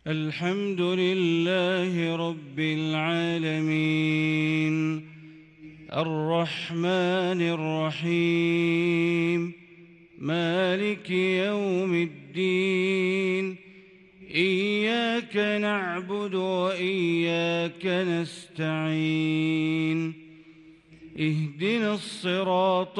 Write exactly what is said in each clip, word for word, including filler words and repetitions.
الحمد لله رب العالمين الرحمن الرحيم مالك يوم الدين إياك نعبد وإياك نستعين اهدنا الصراط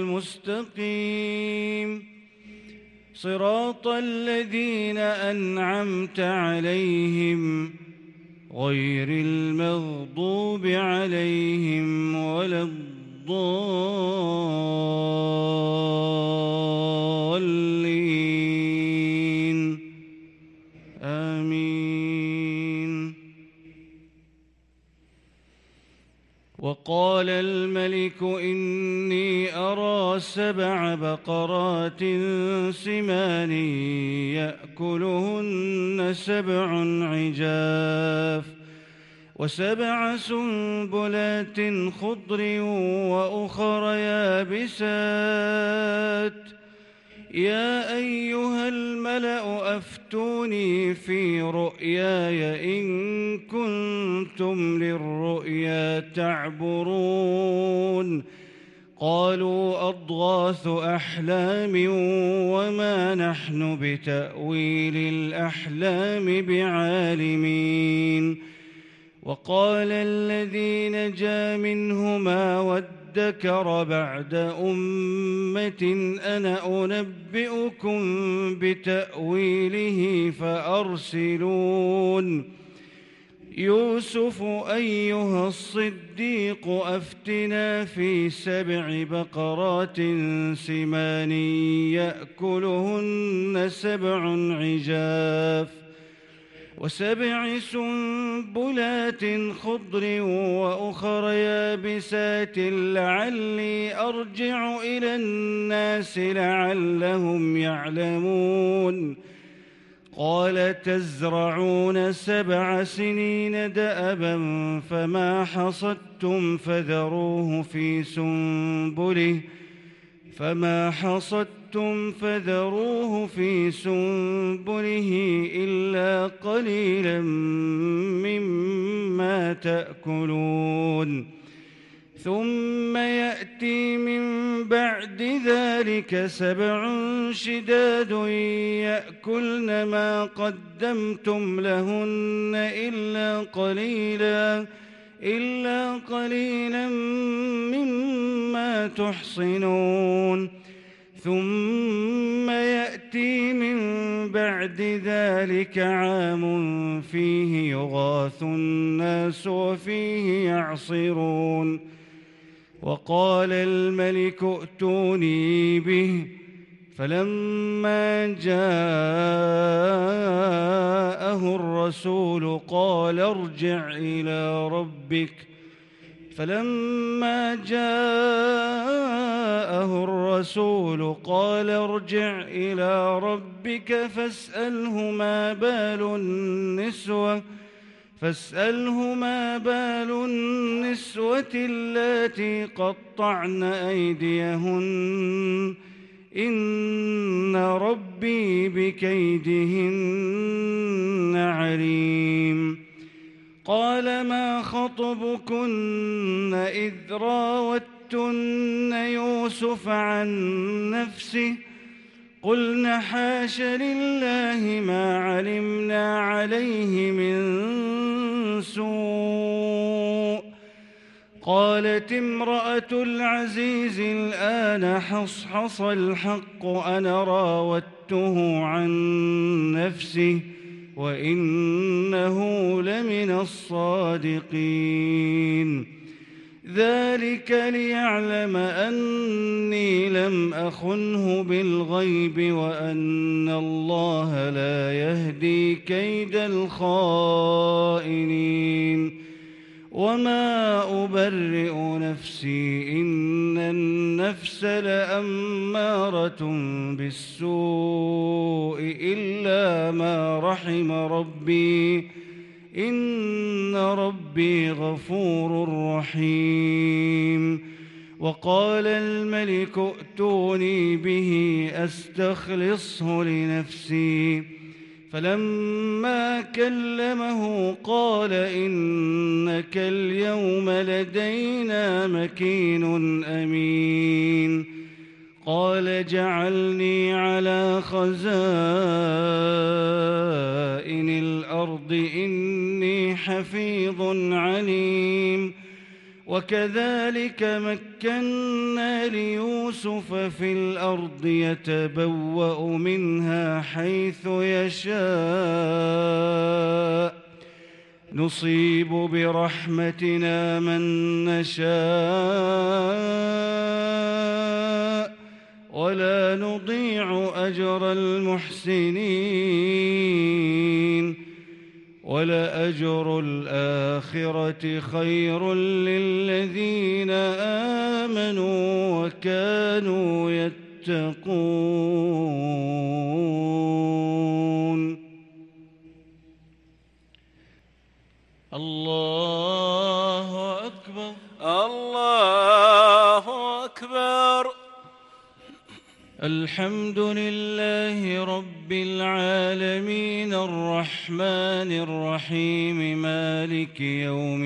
المستقيم صراط الذين أنعمت عليهم غير المغضوب عليهم ولا الضالين آمين. وقال الملك إني أرى سبع بقرات سمان يأكلهن سبع عجاف وسبع سنبلات خضر وأخر يابسات يا أيها الملأ أفتوني في رؤياي إن كنتم للرؤيا تعبرون. قالوا أضغاث أحلام وما نحن بتأويل الأحلام بعالمين. وقال الذي نجا منهما وادكر بعد أمة أنا أنبئكم بتأويله فأرسلون. يوسف أيها الصديق أفتنا في سبع بقرات سمان يأكلهن سبع عجاف وسبع سنبلات خضر وأخر يابسات لعلي أرجع إلى الناس لعلهم يعلمون. قال تزرعون سبع سنين دأبا فما حصدتم فذروه في سنبله فما حصدتم فذروه في سنبله إلا قليلا مما تأكلون. ثم يأتي من بعد ذلك سبع شداد يأكلن ما قدمتم لهن إلا قليلا إلا قليلا مما تحصنون. ثم يأتي من بعد ذلك عام فيه يغاث الناس وفيه يعصرون. وقال الملك ائتوني به فلما جاءه الرسول قال ارجع إلى ربك فلما جاءه الرسول قال ارجع إلى ربك فاسأله ما بال النسوة فاسأله ما بال النسوة اللاتي قطعن أيديهن إن ربي بكيدهن عليم. قال ما خطبكن إذ راوتن يوسف عن نفسه قلن حاش لله ما علمنا عليه من سوء. قالت امرأة العزيز الآن حصحص الحق أنا راودته عن نفسه وإنه لمن الصادقين. ذلك ليعلم أني لم أخنه بالغيب وأن الله لا يهدي كيد الخائنين. وما أبرئ نفسي إن النفس لأمارة بالسوء إلا ما رحم ربي إن ربي غفور رحيم. وقال الملك ائتوني به أستخلصه لنفسي فلما كلمه قال إنك اليوم لدينا مكين أمين. قال جعلني على خزائن الأرض إني حفيظ عليم. وكذلك مكنا ليوسف في الأرض يتبوأ منها حيث يشاء نصيب برحمتنا من نشاء ولا نضيع أجر المحسنين ولأجر الآخرة خير للذين آمنوا وكانوا يتقون. الله أكبر الله أكبر. الحمد لله رب العالمين الرحمن الرحيم مالك يوم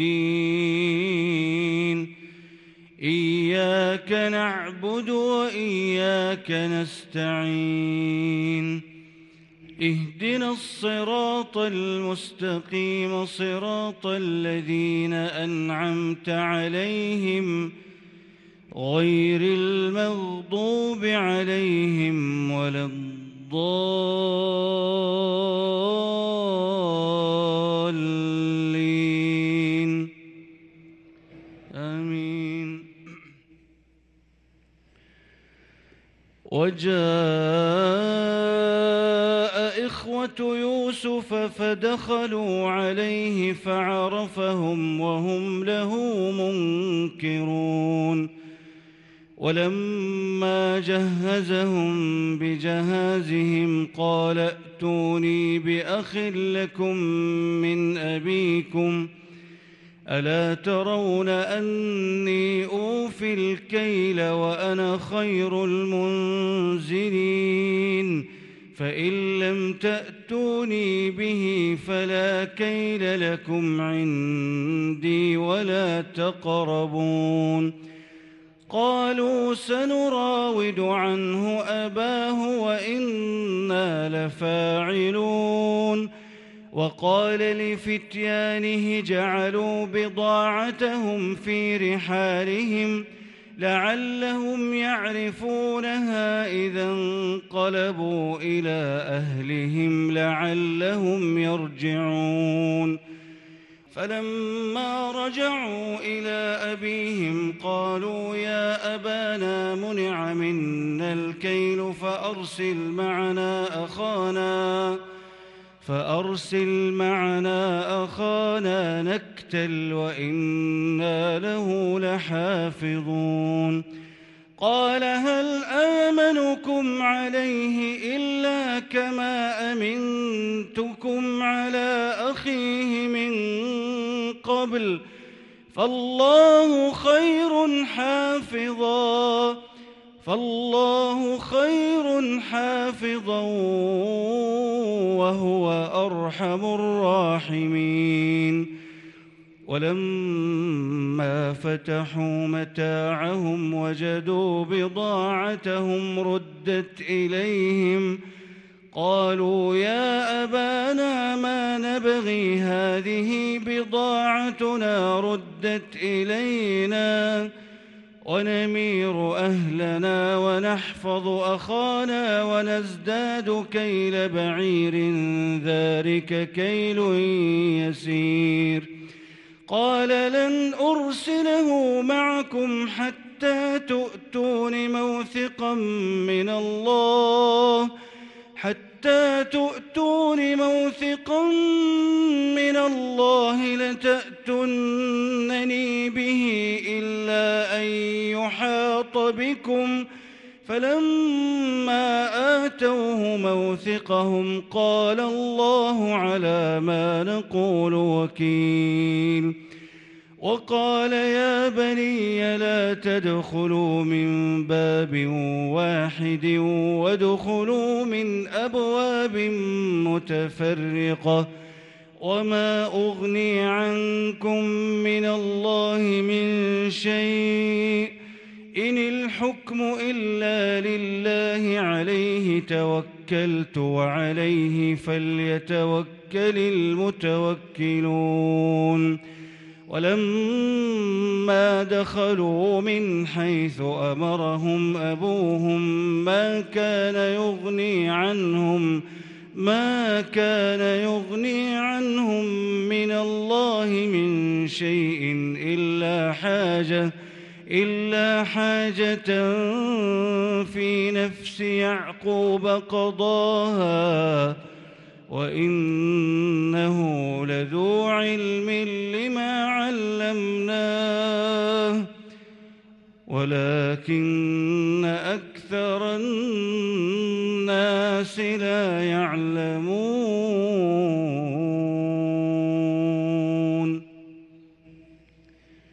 الدين. إياك نعبد وإياك نستعين. اهدنا الصراط المستقيم صراط الذين أنعمت عليهم غير المغضوب عليهم ولا الضالين آمين. وجاء إخوة يوسف فدخلوا عليه فعرفهم وهم له منكرون. ولما جهزهم بجهازهم قال ائتوني بأخ لكم من أبيكم ألا ترون أني أوفي الكيل وأنا خير المنزلين فإن لم تأتوني به فلا كيل لكم عندي ولا تقربون. قالوا سنراود عنه أباه وإنا لفاعلون. وقال لفتيانه جعلوا بضاعتهم في رحالهم لعلهم يعرفونها إذا انقلبوا إلى أهلهم لعلهم يرجعون. فلما رجعوا إلى أبيهم قالوا يا أبانا منع منا الكيل فأرسل معنا أخانا فأرسل معنا أخانا نكتل وإنا له لحافظون. قال هل آمنكم عليه إلا كما أمنتكم على أخيه من قبل فالله خير حافظا فالله خير حافظا وهو أرحم الراحمين. ولما فتحوا متاعهم وجدوا بضاعتهم ردت إليهم قالوا يا أبانا ما نبغي هذه بضاعتنا ردت إلينا ونمير أهلنا ونحفظ أخانا ونزداد كيل بعير ذلك كيل يسير. قال لن أرسله معكم حتى تؤتون موثقا من الله حتى تؤتون موثقا من الله لتأتونني به إلا أن يحاط بكم. فلما آتوه موثقهم قال الله على ما نقول وكيل. وقال يا بني لا تدخلوا من باب واحد وادخلوا من أبواب متفرقة وما أغني عنكم من الله من شيء إن الحكم إلا لله عليه توكلت وعليه فليتوكل المتوكلون ولما دخلوا من حيث أمرهم أبوهم ما كان يغني عنهم ما كان يغني عنهم من الله من شيء إلا حاجة إلا حاجة في نفس يعقوب قضاها وإنه لذو علم لما علمناه ولكن أكثر الناس لا يعلمون.